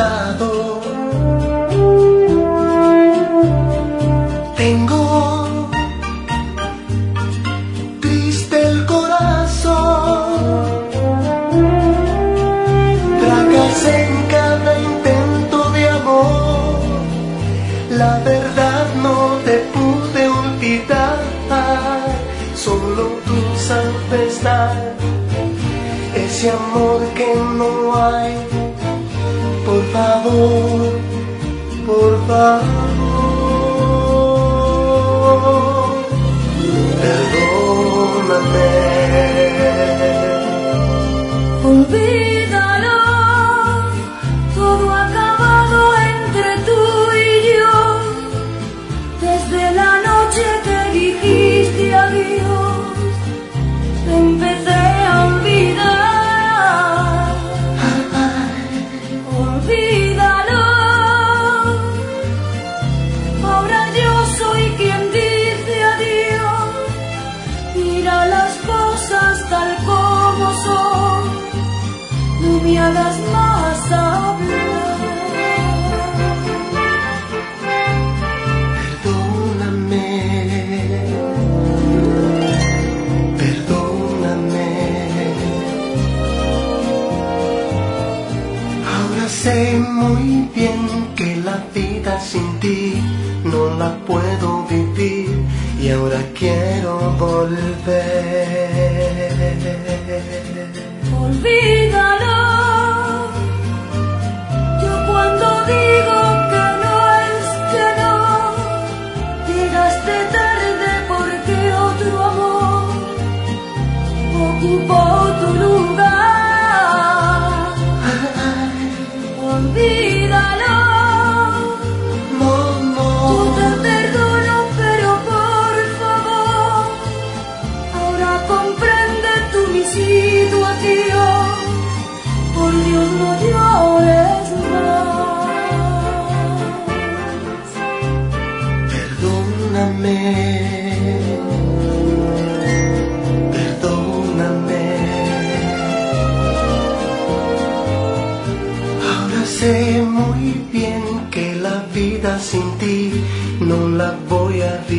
lado. Tengo triste el corazón, fracasé en cada intento de amor. La verdad no te pude olvidar, solo tú sabes dar ese amor que no hay. Por favor, por favor, perdóname. Olvídalo, todo ha acabado entre tú y yo. Desde la noche que dijiste adiós, te empecé a olvidar. Olvídalo, ahora yo soy quien dice adiós. Mira las cosas tal como son, no me hagas más hablar. Perdóname, perdóname. Ahora sé muy bien que la vida sin ti no la puedo vivir y ahora quiero volver. Olvídalo, yo cuando digo que no es que no, llegaste tarde porque otro amor ocupó tu lugar. Olvídalo, No, yo te no, perdono, pero por favor, ahora comprende tú mi situación. Por Dios, no llores más. perdóname, perdóname. Ahora sé muy bien que la vida sin ti no la voy a vivir